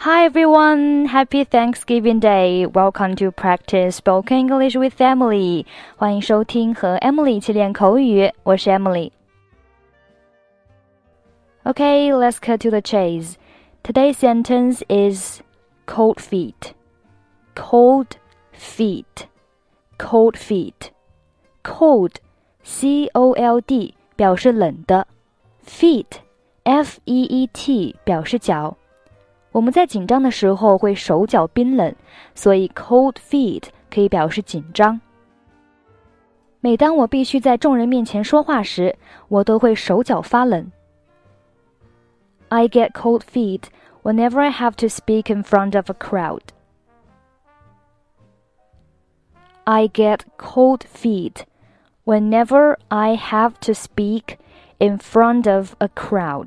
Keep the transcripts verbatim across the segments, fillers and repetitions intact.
Hi everyone, happy Thanksgiving Day. Welcome to practice spoken English with Emily. 欢迎收听和 Emily 一起练口语，我是 Emily. Okay, let's cut to the chase. Today's sentence is cold feet. Cold feet. Cold feet. Cold, C O L D 表示冷的 Feet, F E E T 表示脚。我们在紧张的时候会手脚冰冷，所以 cold feet 可以表示紧张。每当我必须在众人面前说话时，我都会手脚发冷。I get cold feet whenever I have to speak in front of a crowd. I get cold feet whenever I have to speak in front of a crowd.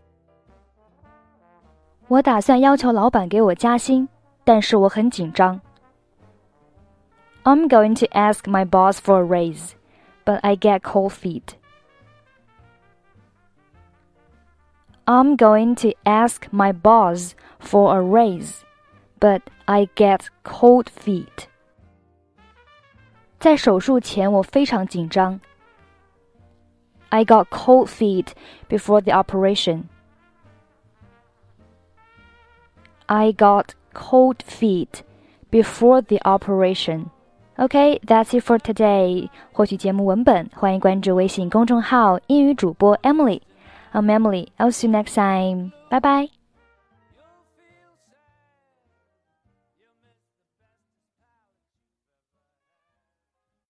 我打算要求老板给我加薪，但是我很紧张。I'm going to ask my boss for a raise, but I get cold feet. I'm going to ask my boss for a raise, but I get cold feet. 在手术前我非常紧张。I got cold feet before the operation.I got cold feet before the operation. Okay, that's it for today. 获取节目文本，欢迎关注微信公众号英语主播 Emily. I'm Emily. I'll see you next time. Bye bye.